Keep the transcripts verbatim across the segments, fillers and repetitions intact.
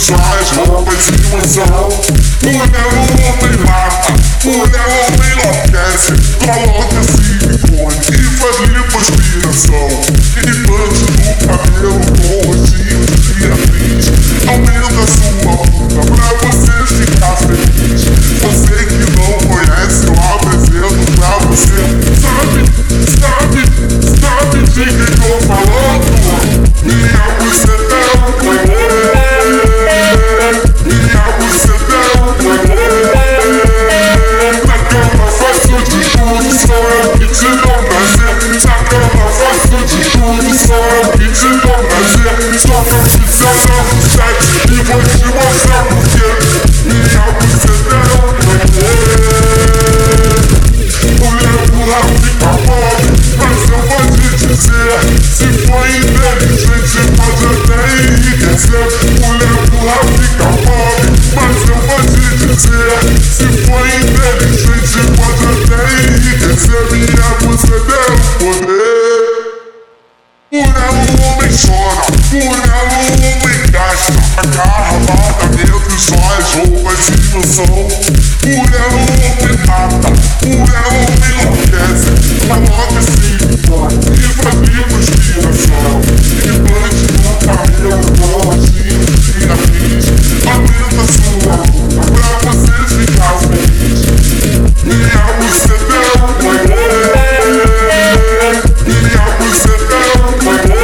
suas roupas de emoção. Mulher ou homem mata, mulher ou homem enlouquece. Coloca silicone e faz lipoaspiração. Implante no cabelo com rostinho de atriz. Aumenta sua bunda pra você ficar feliz. Você que não conhece, eu apresento pra você. Sabe, sabe, sabe de quem tô falando? Minha buceta é o poder. Minha buceta é o poder. Na cama faço de tudo, só eu que te dou prazer. Na cama faço de tudo, só eu que te dou prazer. Só não precisa do sexo e vou te mostrar porque minha buceta é o poder. Mulher burra fica pobre, mas eu vou te dizer, se for inteligente pode até enriquecer. Mulher burra fica pobre, mas eu vou te dizer, se for inteligente pode até enriquecer. Minha buceta é o poder. Mulher o homem chora, mulher o homem gasta. Agarra, mata dentro suas roupas de ilusão. Mulher o homem mata, mulher o homem enlouquece. Coloca silicone e faz lipoaspiração. Implante no cabelo com rostinho de atriz. Aumenta sua bunda pra você ficar feliz. Minha buceta é o poder. Minha buceta é o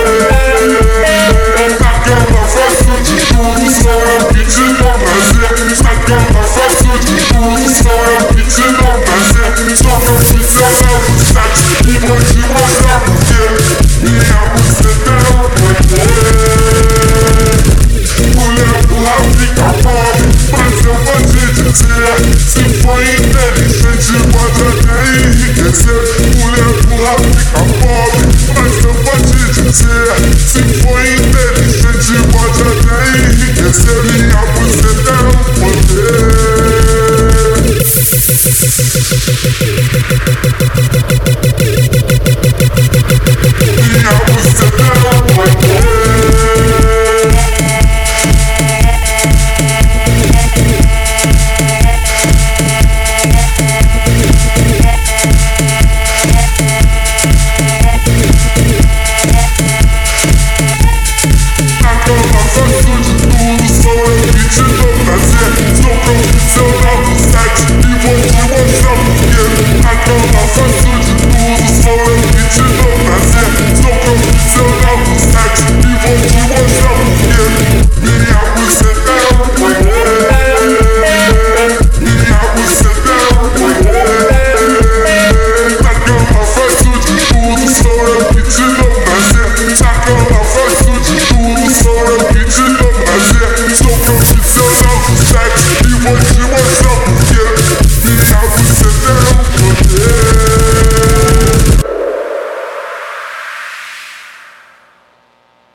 poder. Na cama faço de tudo, só eu que te dou prazer. Na cama faço de tudo, só eu que te dou prazer. Só não precisa do sexo e vou te mostrar porque minha buceta é o poder. Mulher burra fica pobre, mas eu vou te dizer, se for inteligente pode até enriquecer.